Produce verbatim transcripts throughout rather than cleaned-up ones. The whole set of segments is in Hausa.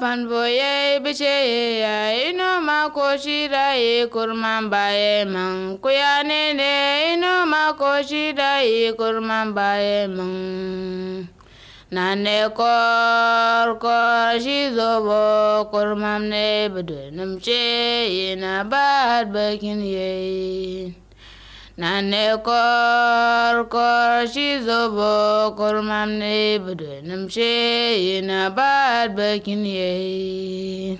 panboye biche ya ino makoshira e kurman baye man kuyane ne ino makoshira e kurman baye man nane kor kor shizobo kurman ne bedunum che ina bad bakin ye nane kor kor shizobo kurman ne bedunum che ina bad bakin ye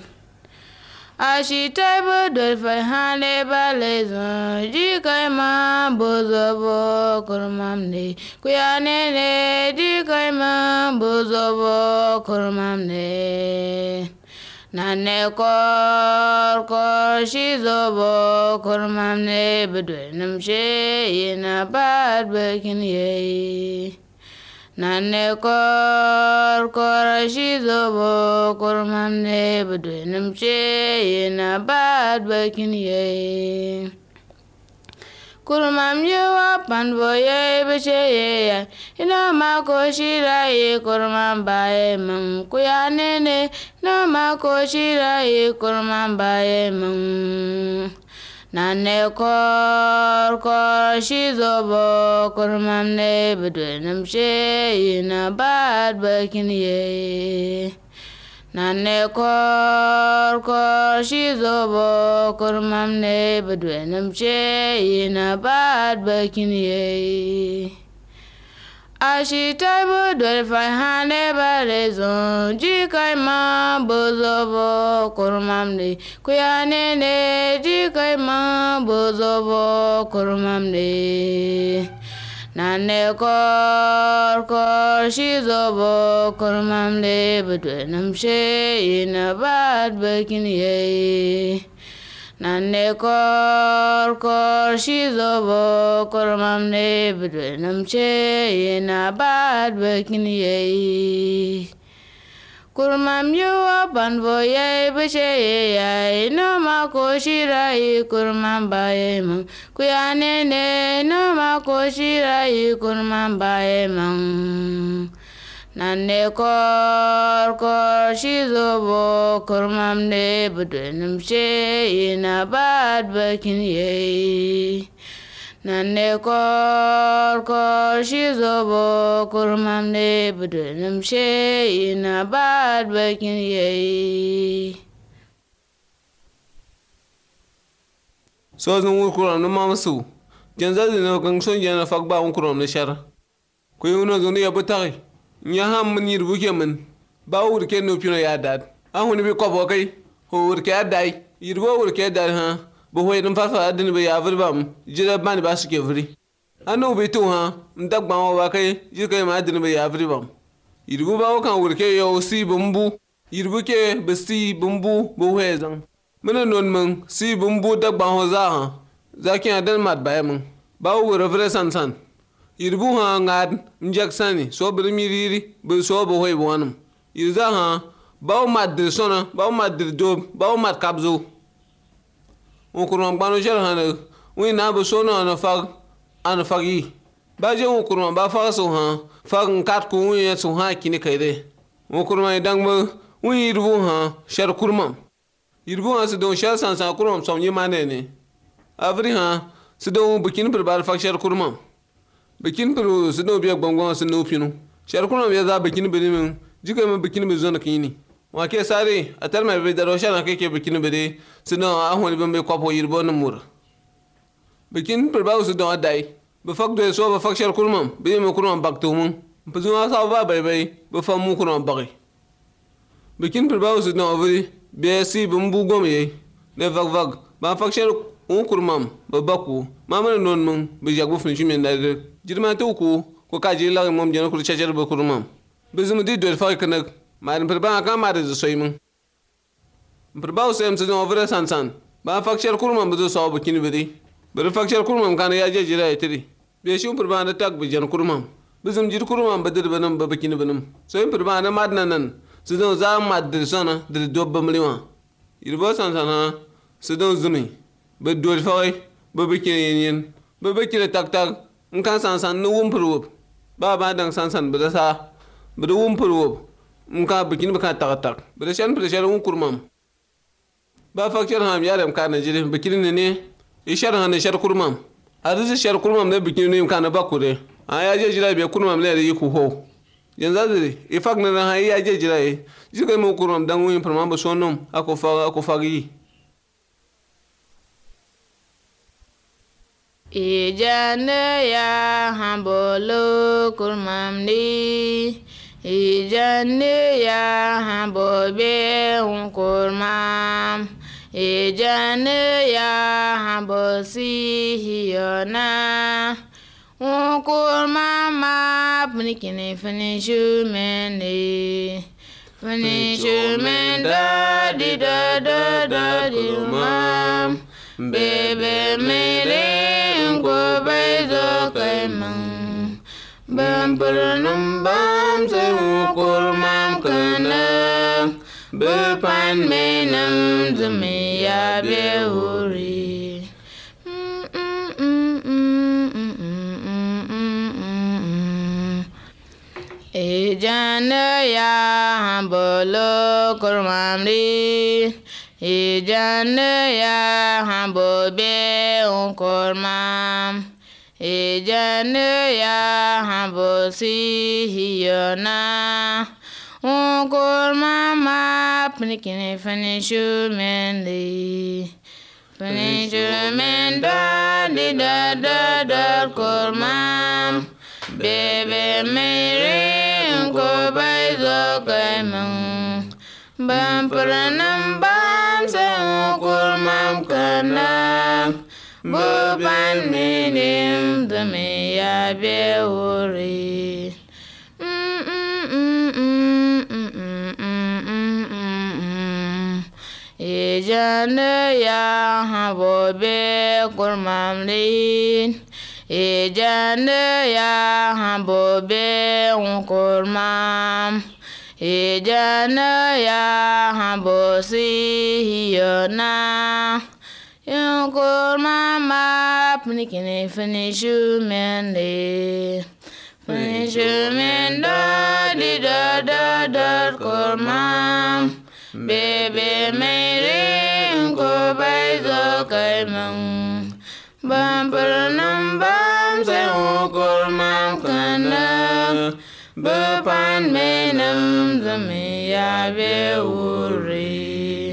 Ashita budul fahane balezon jikaima bozobo kurmamne kuyane ne jikaima bozobo kurmamne nane kor kor shizobo kurmamne bedunum she ina bad bakin ye nane kor kor shizobo kurmamne bedunum che ina bad bakin ye kurmam yewa panbo ye biche ye ya ina mako shira ye kurmam baye mung kuyane ne ina mako shira ye kurmam baye mung nane kor kor shizobo kurmam ne bedunum she ina bad bakin ye nane kor kor shizobo kurmam ne bedunum she ina bad bakin ye Ashita budul fahane balezon jikaima bozobo kurmamne kuyane ne jikaima bozobo kurmamne nane kor kor shizobo kurmamne bedunum she ina bad bakin ye nane kor kor shizobo kurmamne bedunum che ina bad bakin ye kurmam yuwa panbo ye biche ye ya ino mako shira yi kurmam baye mang kuyane ne ino mako shira yi kurmam baye mang nane kor kor shizobo kurmam ne bedunum she ina bad bakin ye nane kor kor shizobo kurmam ne bedunum she ina bad bakin ye so zan wurkuram no mamsu janza dino kan son jana fakba wurkuram ne shar ko yuno zon ya butari nya ham nir buke man ba wurke no pino ya dad an huni bi kobo kai ho wurke adai yirbo wurke dad ha bo hoy dum fafa adin be ya bam jira ban ba suke vri anu be to ha ndak ban wa kai jira ma adin be ya bam yirbo ba kan wurke yo si bumbu yirbo ke be si bumbu bo hezan mana non man si bumbu dak ban ho za ha zakin adan mat ba mun ba wura vre san san yirbu ha ngad njak sani so bir miriri be so bo hoy bonum yirza ha baw madir sona baw madir do baw mat kabzo on kuran banu jar hana wi na bo sona na fag an fagi ba je on kuran ba fa so ha fag kat ku wi so ha kini kaide on kuran dang mo wi yirbu ha shar kurmam yirbu ha se don shar san san kurmam som yi manene avri ha se don bukin bir bar fag shar kurmam bikin pro sino biya gbangwan sino pinu shar kuna biya za bikin bidi min jika min bikin bi zona kini wa ke sare atar mai bi daro shana ke ke bikin bidi sino ahon bi me kwapo yirbo na mur bikin pro ba su don adai bi fak do so ba fak shar kurmam bi me kurmam bakto mun bi zuma sa ba bai bai bi fa mu kurmam bagi bikin pro ba su don avri bi si bi mbu gom ye ne vag vag ba fak shar un kurmam ba baku mamana non mun bi jagbu fin chimi ndar jirma to ku ko ka ji la mom jeno ko chacher ba kurmam bizum di do fa kana marin per ba ka mar zo soymun per ba usem se no vre san san ba fakcher kurmam bu so ba kin bidi ber fakcher kurmam kana ya je jira itri be shi per ba na tak bi jen kurmam bizum jir kurmam ba dir banam ba kin banam so per ba na madna nan se no za mad sana dir do ba mliwa irbo san sana se do zumi be do fa ba bikin yen ba bikin tak tak nkan san san no wumpur wup ba ba dang san san bada sa bada wumpur wup mka bikin baka tak tak bere shan bere shan un kurmam ba fakir ham yaram kana jire bikin ne ne ishar han shar kurmam arzi shar kurmam ne bikin ne kana bakure a ya je jira be kurmam ne yi ku ho yanzu zai ifak ne na ya je jira yi jiga mu kurmam dan win farman ba sonom ako fa ako fagi Ijane ya hambolo kurmam ni Ijane ya hambobe un kurmam Ijane ya hambosi hiyona un kurmam ma punikini finishu mene Finishu men da di da da da di mam Bebe mere ko bai zo kai man bam pernum bam se ukur mam kana be pan menam zumi ya be uri e jana ya bolo kurmamri Ijane ya hambo be un kormam Ijane ya hambo si hiyona un kormam ma pnikini finishu mendi Finishu menda di da da da kormam Bebe mere un ko bai zo kai mung Bam pranam bam se kurmam kana Boban minim dame ya be uri Ijane ya habo be kurmam lin Ijane ya habo be kurmam Ijana ya hambosi hiyona Yunkur mama punikini finishu mende Finishu menda di da da da kurmam Bebe mere yunkur baizo kaimang Bam pernam bam se yunkur mam kana Bepan menam zami ya be uri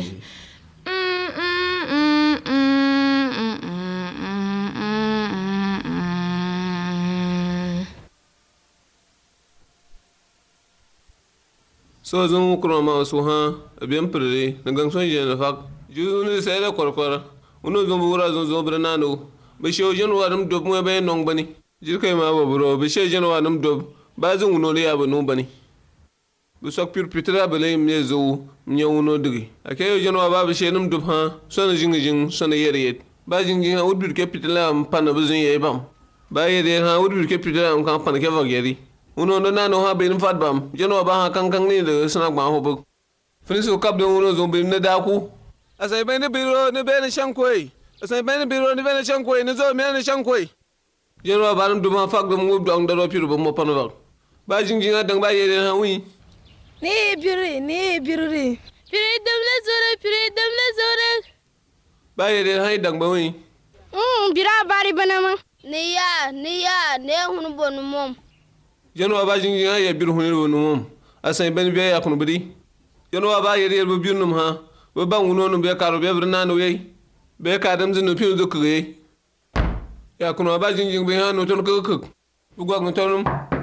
So zan kurma ma su ha biyan fure na ganson je na fak ju ne sai da korkor uno zan bura zan zo brana no be shew jen waram dob mo be nong bani jirkai ma ba buro be shew jen waram dob ba zan wuno le ya ba no bani bu sok pur pitra ba le me zo nye wuno digi ake jen wa ba be shew num dob ha so na jingi jing so na yere yet ba jingi ha udur ke pitra am pana bu zan ye bam ba yere ha udur ke pitra am kan pana ke va geri uno no na no ha be nim fat bam jen wa ba ha kan kan ni de sna gba ho bu Finisu kap de uno zo be ne da ku asai be ne biro ne be ne shankoi asai be ne biro ne be ne shankoi ne zo me ne shankoi Jeno ba nam duma fak dum ngub dong daro piru bo mo pano ba jingi nga dang ba yede ha wi ni biri ni biri biri dum le zore biri dum le zore ba yede ha dang ba wi um bira bari banama ni ya ni ya ne hunu bonu mom Jeno ba jingi nga ya biru hunu bonu mom asai ben be ya kunu bidi Jeno ba yede bo birnum ha bo ba wuno no be karo be brna no ye be ka dam zinu piru do kre Ya kuna ba jinjing be ha no ton ko ko bugwa ko tonum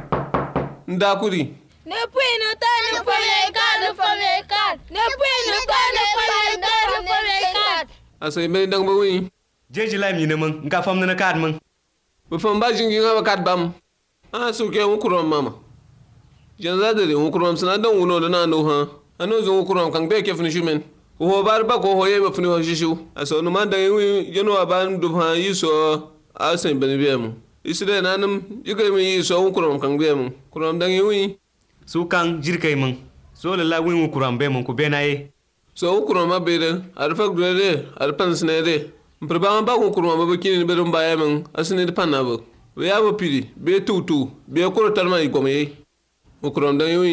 nda kuri ne puino ta ne fole ka ne fole ka ne puino ta ne fole ka ne fole ka asai me dang ba wi jeji la mi ne mun nka fam na kad mun bu fam ba jinjing ha kat bam a su ke mu kurom mama jan za de mu kurom sana dan wuno da na no ha ano zo mu kurom kan be ke fini shumen ho bar ba ko ho ye ba fini ho shishu aso no man dan wi jeno ba ndu ha yiso asen bani biemu isre nanam jikai mi so kurom kan biemu kurom dan yi su kan jirkai mun so la la win kurom be mun ku be naye so kurom ma be de arfa grede arpan snede mprba ba ko kurom ba kini be dum baye mun asne de panabo we ya bo pidi be tutu be ko tarma yi ko me kurom dan yi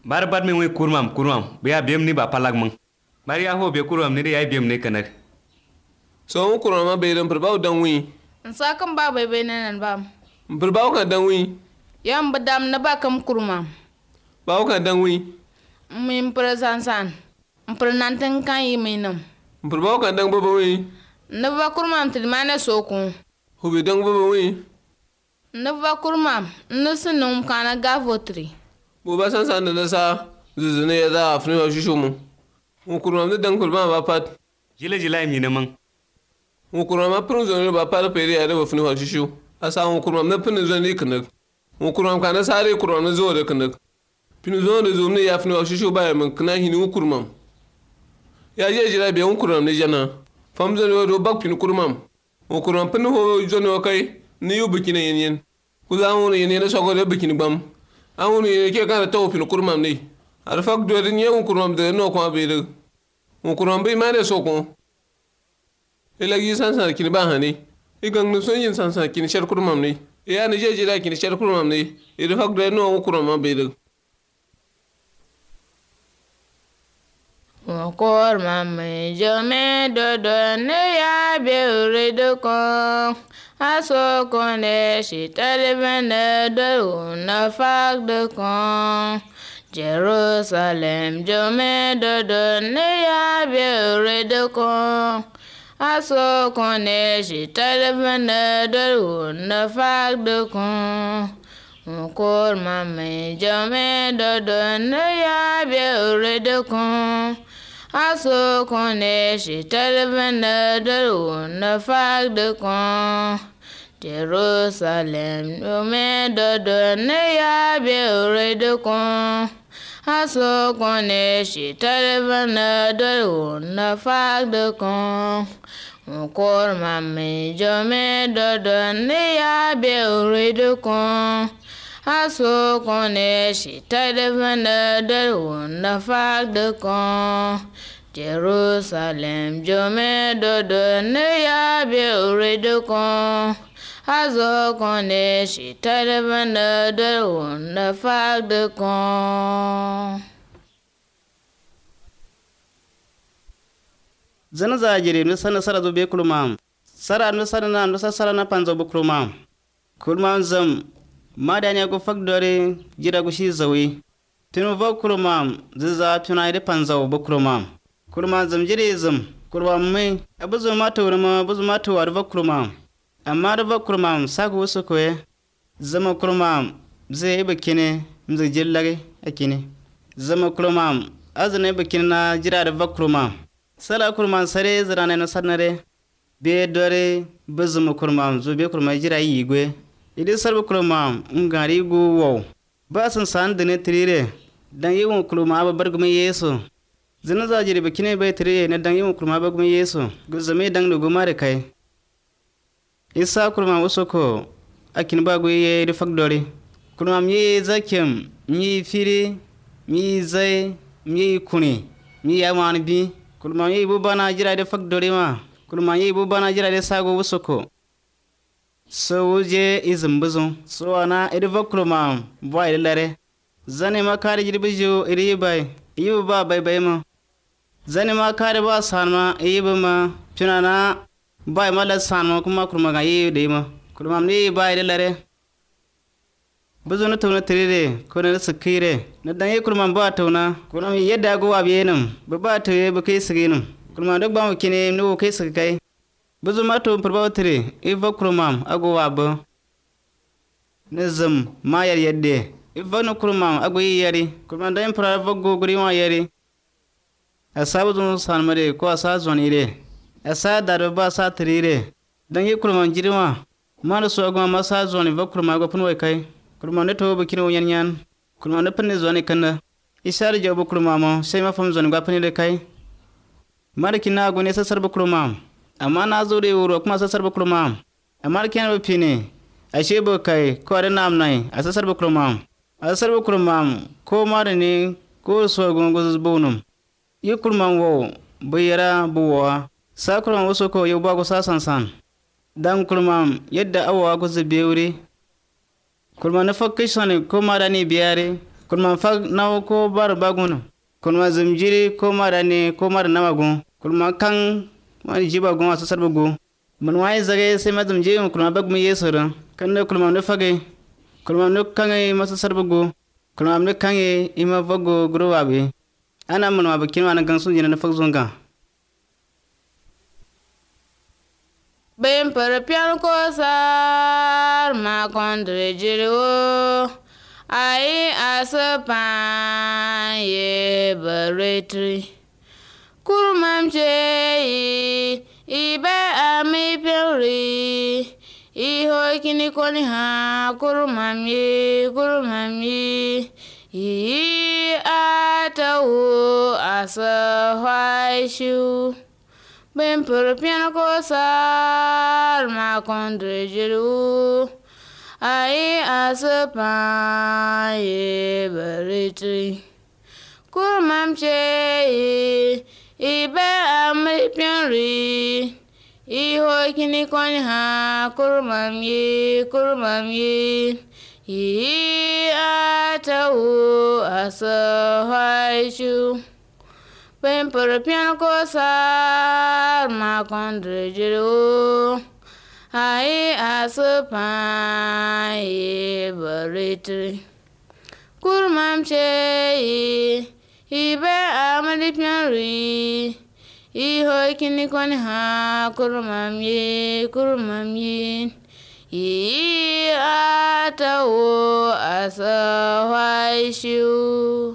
bar bat me we kurmam kurmam biya bem ni ba palag mang bar ya ho be kurmam ni ya bem ne kanar so un kuram ma be dan perbaw dan wi Nsa kan ba bai bai nan ba. perbaw ka dan wi Yam badam na ba kam kurma. baw ka dan wi Min presan san. Mpre nanten kan yi minam. perbaw ka dan baba wi Na ba kurma til mane sokun. hubi dan baba wi Na ba kurma nusu num kana gavotri. bu ba san san da sa zuzune ya da afni wa shishu mu un kuram da dan kurma ba pat jile jila mi ne mang un kuram ma prun zo ba pat pere ya da afni wa shishu asa un kuram na pin zo ni kana un kuram kana sare kuram na zo da kana pin zo da zo ne ya afni wa shishu ba ya man kana hini un kuram ya je jira be un kuram ne jana fam zo do bak pin kuram un kuram pin ho zo ne kai ni yu bikine yen yen ku za un yen ne so go da bikini bam awun ye ke kana taw pin kurmam ni ar fak do den ye un kurmam de no ko be de un kurmam be ma de so ko ela gi san san kin ba hani e gang no so yin san san kin sher kurmam ni e ya ni je je la kin sher kurmam ni e de fak do no un kurmam be de Un kurma me jome do do ne ya be re de ko. Aso kone shi talibane do na fak de kon. Jerusalem jome do do ne ya be re de kon. Aso kone shi talibane do na fak de kon. Kurma me jome do do ne ya be re de kon. Aso kone shi talibane do na fak de kon. Jerusalem, Rome, Dodo, Neya, Be, de Con. Aso kone shi talibana do na fak de Con. Kor mame jome Dodo, Neya, Be, de Con. Aso kone shi talibana do na fak de Con. Jerusalem, Jome, Dodo, Neya, Be, de Con. Azo kone shi talibana do na fak de Con. Zana za jiri mi sana sara zo be kulumam. Sara mi sana na mi sara na panzo bu kulumam. Kulumam zam madanya go fak dore jira go shi zawi. Tinu va kulumam ziza tuna ide panzo bu kulumam. Kulumam zam jiri zam kulumam mai abuzo mata wurma abuzo mata war va kulumam. Amma da va kulumam sagu wasu koye zama kulumam zai ba kine mzai jillare akine. Zama kulumam azane ba kine na jira da va kulumam. Sala kurman sare zirane na sanare be dore bezum kurman zo be kurman jira yigwe idi sarbu kurman ngari gu wo ba san san dene trire dan yiwon kurman ba bargume yeso zina za jiri bikine be trire ne dan yiwon kurman ba bargume yeso guzame dan no gumare kai isa kurman usoko akin ba gu ye di fakdore kurman ye zakem mi firi mi zai mi kuni mi yaman bi kulma yi bu bana jira de fak dorima kulma yi bu bana jira de sago wusoko so wuje izin buzun so ana ide vakulma ba ide lare zane ma kare jiri bijo ide bai yi ba bai bai ma zane ma kare ba sanma yi ba ma tunana bai ma la sanma kuma kulma ga yi de ma kulma ne ba ide lare buzun tawna tirire ko na sakire na dan yi kulma ba tawna ko na yadda go abiyenum ba ba tawe ba kai siginum kulma dok ba kine no kai sikai buzun ma to perba tire e va kulma ago wabo nazam ma yar yadde e va no kulma ago yari kulma dan pra va go guri ma yari asabu zun sanmare ko asa zonire asa daro ba sa tirire dan yi kulma jirma ma no so ago ma sa zoni va kulma go punwai kai kulma ne to bukino yan yan kulma ne penne zone kana isar jabu kulma mo sai ma fam zone ga penne de kai marki na go ne sasar bu kulma amma na zo de wuro kuma sasar bu kulma amma ken bu pine ashe bu kai ko da nam nai a sasar bu kulma a sasar bu kulma ko mare ne ko so go go zubunum yi kulma wo bayara buwa sa kulma waso ko yau ba go sasan san dan kulma yadda awa go zube wuri kulma na fakkai sani ko mara ni biyare kulma fag naw ko bar bagun kulma zumjiri ko marane ko mar namagun kulma kan man jiba gun asu sarbugo man wai zage sai ma zumjiri kulma bagmu yesura kan ne kulma no fage kulma no kan masu sarbugo kulma no kan ima vago growabe ana man wa bakin wa gan sun jina na fag zunga Ben per pian ko sar ma kondre jiro ai asapan ye beretri kurmam che ibe ami peri i ho kini koni ha kurmam ye kurmam ye i atawu asa waishu Ben per piano cosar ma contre jiru ai asapa ye beritri kurmam che ibe amri pianri i ho kini kon ha kurmam ye kurmam ye i atawu asa haishu Ben per piano cosar ma contre jiru ai asapa ye beritri kurmam che ibe amali pianri i ho kini kon ha kurmam ye kurmam ye i atawo asa waishu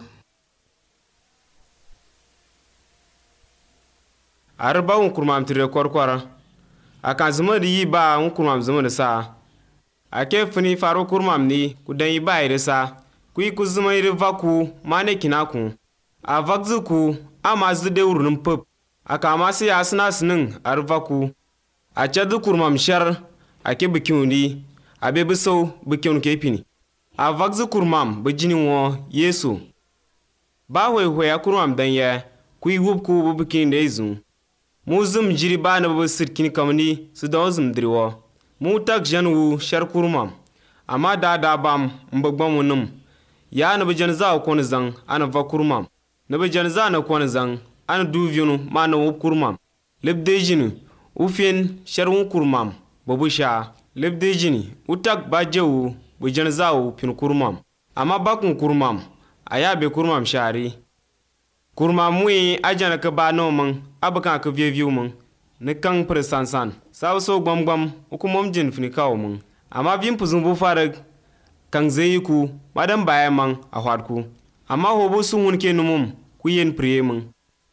arba un kurmam tire korkora akan zama da yi ba un kurmam zama da sa ake fini faro kurmam ni ku dan yi ba yi da sa ku yi ku zama yi vaku ma ne kina ku a vakzu ku a ma zu de wurin pop aka ma sai asna sinin arvaku a cadu kurmam shar ake bikin ni a be biso bikin ke fini a vakzu kurmam bijinin wo yesu ba hoy hoya kurmam dan ya ku yi wub ku bikin da izu mu zum jiri ba na bu sirkin kamni su da zum driwo mu tak janwu shar kurmam amma da da bam mbagbam munum ya na bijan za ko ne zan ana va kurmam na bijan za na ko ne zan ana duvyunu ma na wub kurmam lebdejini ufin shar wun kurmam babu sha lebdejini utak ba jewu bijan za wu pin kurmam amma bakun kurmam aya be kurmam shari kurma mui ajana ka ba no mun abaka ka vie viu mun ne kan pre sansan saw so gbam gbam uku mom jin fini kawo mun amma vim puzun bu fara kan zeyiku madan baya man a hwadku amma hobo sun hun ke numum ku yen priye mun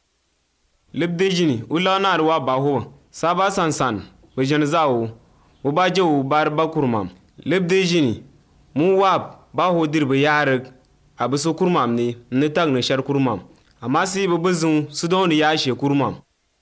lebde jini ulana arwa ba ho saba sansan be jan zawo bu ba jewu bar ba kurmam lebde jini mu wab ba ho dirbe yarig abiso kurmam ne ne tag ne shar kurmam amma si ba bazun su don ya she kurmam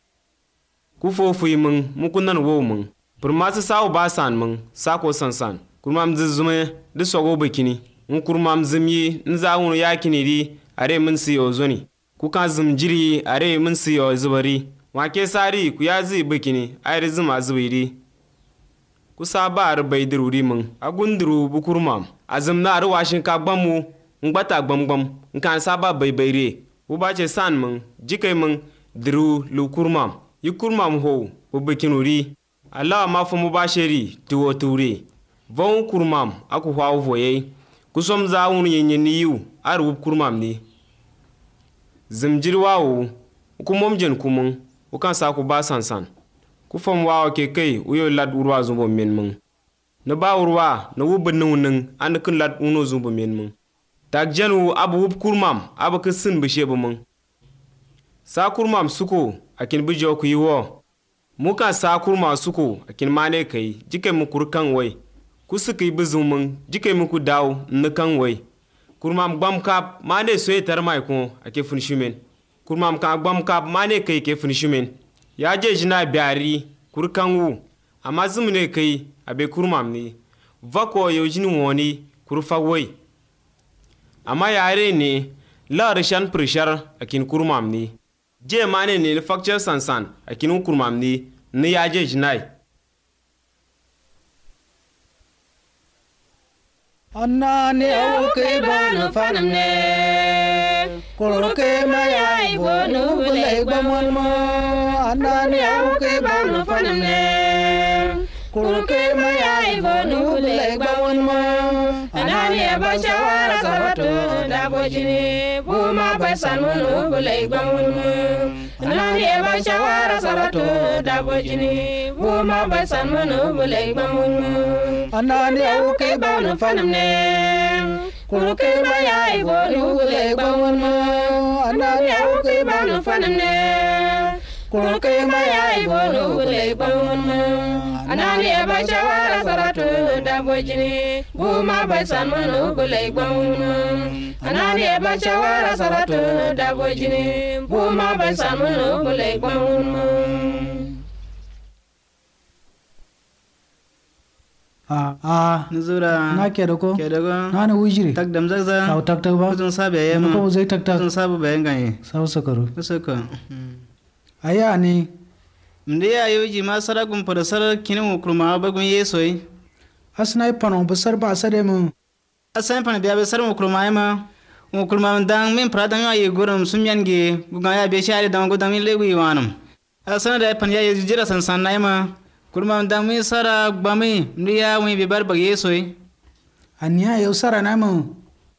ku fofuyi mun mukunan wo mun purma su sawo ba san mun sako sansan kurmam zizume de sogo bikini un kurmam zimyi nza wunu ya kiniri are mun si ozoni ku kan zum jiri are mun si o zubari wake sari ku ya zi bikini are zuma zubiri ku sabar bai diruri mun agunduru bu kurmam azum na ar washin ka gbamu ngbata gbamgbam nkan saba bai baire uba ce san mun jikai mun diru lu kurmam yi kurmam ho ubikinuri Allah ma fa mubashiri tuwo ture von kurmam aku hwawo voye kusom za wun yenyen yu ar wub kurmam ni zimjir wawo ku momjen kumun u kan sa ku ba sansan ku fam wawo ke kai uyo lad urwa zumbo men mun na ba urwa na wubin nun an kun lad uno zumbo men mun tak janu abu wub kurmam abu kisin bishe bu mun sa kurmam suko akin bijo ku yiwo muka sa kurma suko akin mane kai jike mu kurkan wai ku suka yi bizun mun jike mu ku dawo nukan wai kurmam gbam kap mane soye tar mai ko ake funishimen kurmam ka gbam kap mane kai ke funishimen ya je jina biari kurkan wu amma zumne kai abe kurmam ni vako yo jini woni kurfa wai amma yare ne la rishan pressure akin kurmam ni je mane ne facture sansan akin kurmam ni ne ya je jinai Anani auke bana fanamne Koroke mayai bonu bulai bamonmo Anani auke bana fanamne Koroke mayai bonu bulai bamonmo Anani abashawara sabato dabojini Buma basanunu bulai bamonmo Anani abashawara sabato dabojini Buma basanunu bulai bamonmo Anani auke bana fanamne Koroke mayai bonu bulai bamonmo Anani auke bana fanamne Koroke mayai bonu bulai bamonmo Anani abashawara sabato dabojini Buma basanunu bulai bamonmo Anani abashawara sabato dabojini Buma basanunu bulai bamonmo Ah, ah, Nuzura. na ke da ko? Ke da ko? Na na wujiri. Tak dam zagza. Kau tak tak ba? Kuzun sabi ya Ko ma. zai tak tak. Kuzun sabu bayan ganye. Sau sakaru. Kusuka. Aya ni Mde ya yoji ma sara gum pada sara kini mu kurma bagun yesoi. asnai panon besar ba sade mu. Asan pan biya be sara mu kurma ma. Mu kurma dang min pradang ya gurum sumyan ge gugan ya be shari dang gudang min legu yiwanum. Asan da pan ya jira san san na ma. Kurma dang min sara gbami mde ya wi be bar bag yesoi. Anya yau sara na mu.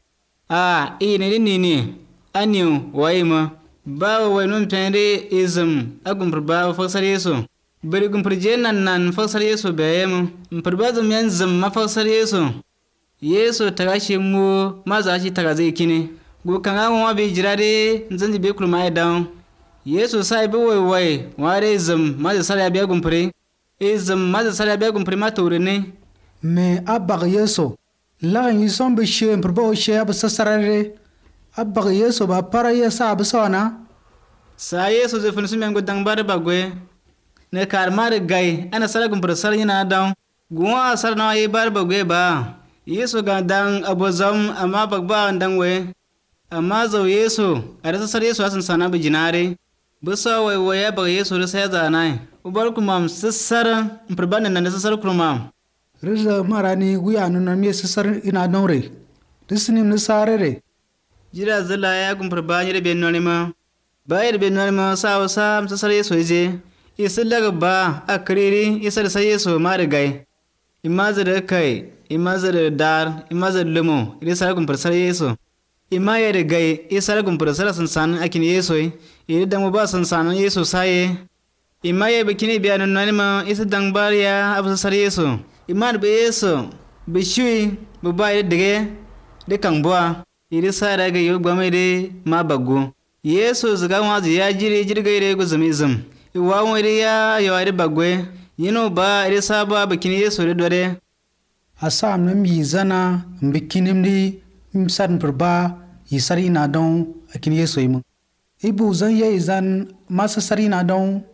Ah, i ni ni ni. Anyu wai ma. Ba wai nun tende izum agum ba faksar yeso. Bari gum je nan nan faksar yeso bayem. Mperba zum yan zum ma faksar yeso. Yeso tagashi mu ma za shi taga zai kini. Go kan an wa be jirade zanji be kulma dan. Yeso sai be wai wai ware zum ma za sara be gum pre. Izum ma za sara be gum pre ma tore ne. Me abag yeso. Lagan yi son be she mperba o she ab sasarare. Abag yeso ba para yesa ab sona. Sa yeso zai fin sumen gudang bar bagwe. Ne kar mar gai ana sara gum pre sar yana dan. Guwa sar na yi bar bagwe ba. Yesu ga dan abozam amma bagba dan we. Amma zau Yesu a da sar Yesu asan sana bi jinare. Bisa wai wai ba Yesu da sai zanai. Ubar kuma sissar mperban nan da sissar kuma. Riza marani guya nuna me sasar ina daure. Disnim ni sarere. Jira zala ya gum perban yere ben nonima. Ba yere ben nonima sa wasa sissar Yesu je. Isa daga ba akriri isa da sai Yesu ma da gai. Imaza da kai, imaza da dar, imaza da lumo, iri sara gum persar Yesu. Ima ya da gai, iri sara gum persar sansan akin Yesu, iri dan ba sansan Yesu saye. Ima ya bikini biya nan nanima isa dan bariya abu sar Yesu. Ima da be Yesu, be shui, be ba iri dige, de kan bua, iri sara ga yo gwame de ma bagu. Yesu zaga wazi ya jiri jirga iri guzumizum. Iwa wani ya yawa iri bagwe. Yino ba iri saba bikini Yesu da dore. Asam nam yi zana bikinim di msar mperba yisar ina don akin Yesu imu. Ibu zan ye zan masa sar ina don.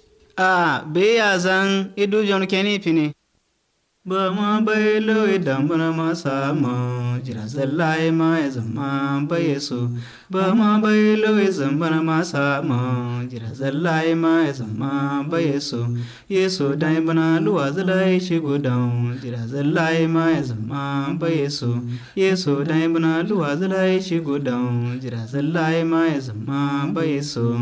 A be ya zan idu jon keni fini. Ba ma bai lo idan bana masa ma jira zallai ma ya zama ba Yesu. Ba ma bai lo idan bana masa ma jira zallai ma ya zama ba Yesu. Yesu dai bana luwa zallai shigo dan jira zallai ma ya zama ba Yesu. Yesu dai bana luwa zallai shigo dan jira zallai ma ya zama ba Yesu.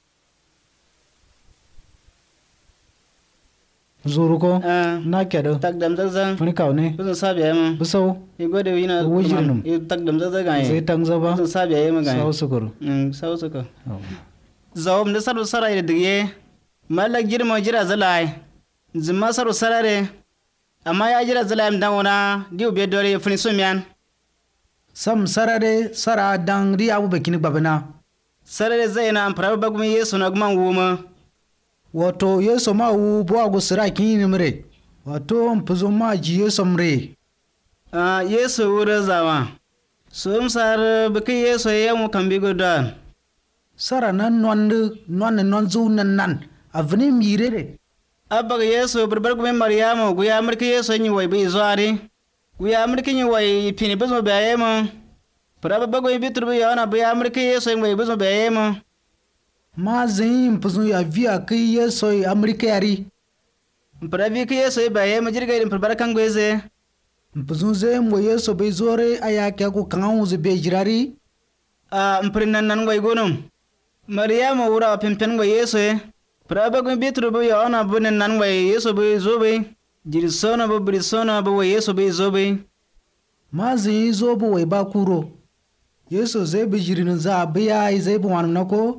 Zuru ko Ah. na kedo. Tak dam zazan. Funi kau ne. Bukan sabiya ma. Bisau Igo da wina Wujirnum. I tak dam zaza zai ganye. tang zaba. Bukan sabiya ma ganye. Sau sukuru. Mm sau suka. Zawam da saru sarai da dige. Malak jirma jira zalai. Zima saru sarare. Amma ya jira zalai dan wana diu be dore funi sumian. Sam sarare sara dang ri abu bakini babana. Sarare zai na amfara bagumi Yesu na guman wuma. Wato Yesu ma wu bo agu sira kini mre. Wato mpuzo ma ji Yesu mre. Ah Yesu wura zawa. Sum sar baki Yesu ya mu kan bigo dan. Sara nan non non non zu nan nan. Avni mire de. Abba Yesu barbar gumen Maryamu guya mulki Yesu ni wai bai zuari. Guya mulki ni wai fini bazo bayema. Paraba bago bitur bi yana guya mulki Yesu ni wai bazo bayema. Ma zin mpuzo ya via ki Yesu Amerika yari. Parabi ki Yesu bayema jirga irin barbar kan gweze. mpuzun ze mbo yeso be zore aya kya ku kangawu ze be jirari a mprinan nan ngoy gonum maryama wura pempen ngoy yeso e praba go bitru bo yona bunen nan ngoy yeso be zobe jiri sona bo bri sona bo yeso be zobe mazi zo bo wai ba kuro yeso zai bi jirin za biya zai bi wanum nako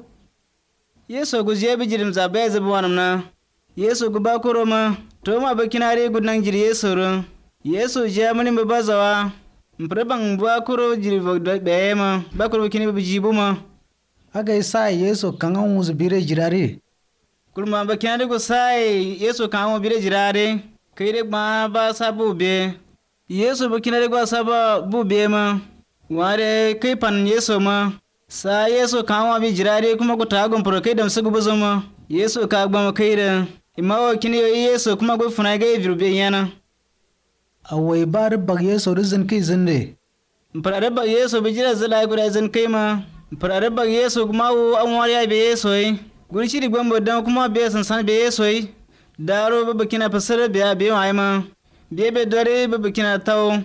yeso gu je bi jirin za biya zai bi wanum na yeso gu ba kuro ma to ma ba kinare gu nan jiri yeso ro yeso je mani ba bazawa mpreban ba kuro jiri bo be ma ba kuro kini bi jibu ma aga isa yeso kangan wuzu bire jirare kulma ba kinare gu sai yeso kangan bire jirare kai de ma ba sabu be yeso ba kinare gu saba bu be ma ware kai pan yeso ma sa yeso kanwa bi jirare kuma ku tagun pro kai dam sugu buzuma yeso ka gba kai da imawo kini yeso kuma go funa ga virbe yana awai bar bag yeso rizin kai zinde parare bag yeso bi jira zala guda zin kai ma parare bag yeso kuma wo an wariya be yeso yi guri shi digban dan kuma be san san be yeso yi daro ba kina fasara be be wai ma be be dore ba kina tawo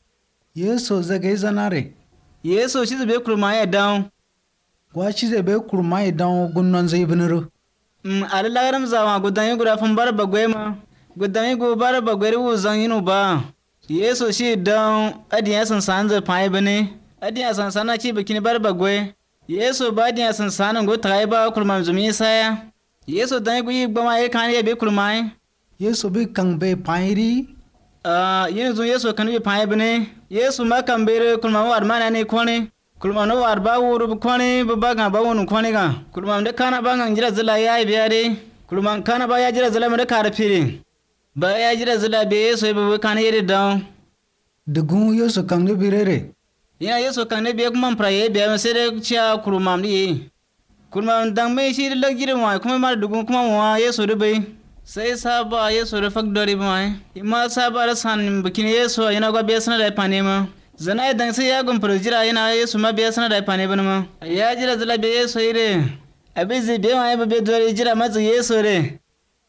yeso zagai zanare yeso shi zai kurma ya dawo wa shi zai bai kurma ya dawo gunnon zai biniro mm alalaram zawa gudan yi guda fun bar bagwai ma gudan yi go bar bagwai wu zan yinu ba yeso shi dan adiya san san zai pai bane adiya san sana ci bikini bar bagwai yeso ba adiya san sanan go tai ba kurma zumi saya yeso dan yi gbama ya kan ya bai kurma yeso bai kan bai pairi ah yin zo yeso kan bi pai bane yesu makam bere kulma war mana ne kone kulma no war ba wuru kone ba ga ba wonu kone ga kulma da kana ba ngan jira zala yayi biyare kulma kana ba ya jira zala mu da kara fire ba ya jira zala be yesu ba kana yede down dugun yesu kan ne birere ya yesu kan ne be kuma praye be ma sai da ciya kulma ni kulma dan mai shi da lagirin wa kuma ma dugun kuma wa yesu da bai sai saba yeso da fakdori mai ima saba da san bikin yeso yana ga biya sana da fane ma zana idan sai ya gun jira yana yeso ma biya sana da fane bane ma ya jira zala biya yeso ire abin zai biya mai ba dore jira matsa yeso re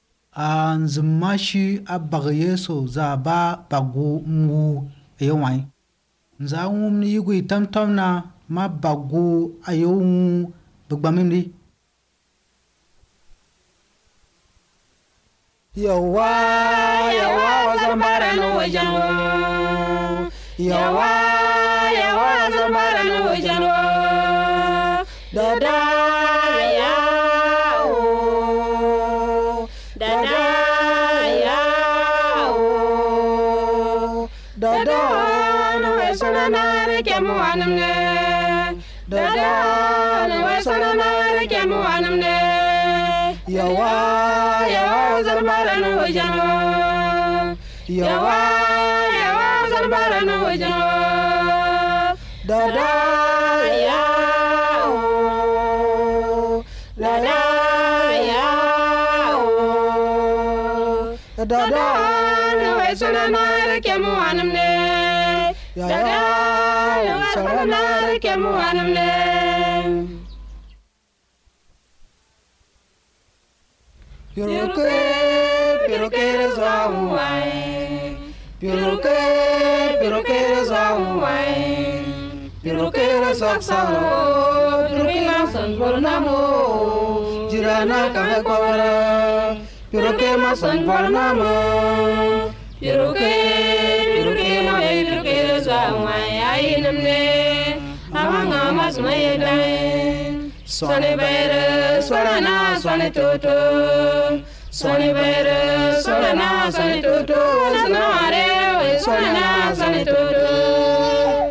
an zuma shi abba yeso za ba bago mu yawai za mu ni yugo tamtam na ma bago ayo bugbamin yawa yawa wazambara no wajano yawa yawa wazambara no wajano dada ya o dada ya o dada no wesana na rekemu anamne dada no wesana na rekemu anamne yawa yawa zarbara no wajano yawa yawa zarbara no wajano dada ya o dada ya o dada no wesana na rekemu anamne dada no wesana na rekemu anamne Piroke, piroke rezawai. Piroke, piroke rezawai. Piroke rezaksaro, piroke masan bornamo. Jirana kame kwara, piroke masan bornamo. Piroke, piroke mawe piroke rezawai. Ayinamne, awanga mas mayedai. Swane bere, swane na, swane toto. Swane bere, swane na, swane toto. Swane na, swane toto.